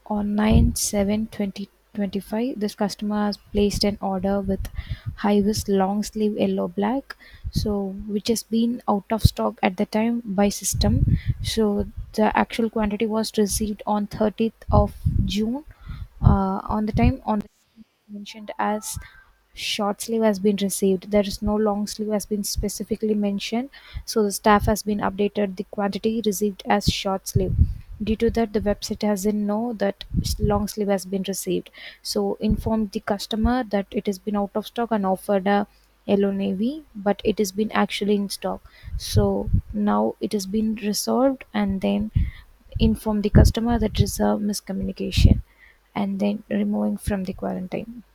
On 9/7/2025, this customer has placed an order with high-vis long sleeve yellow black, so which has been out of stock at the time by system. So the actual quantity was received on 30th of June. On the time on the mentioned as short sleeve has been received. There is no long sleeve has been specifically mentioned. So the staff has been updated the quantity received as short sleeve. Due to that, the website doesn't know that long sleeve has been received. So informed the customer that it has been out of stock and offered a yellow navy, but it has been actually in stock. So now it has been resolved, and then inform the customer that is a miscommunication, and then removing from the quarantine.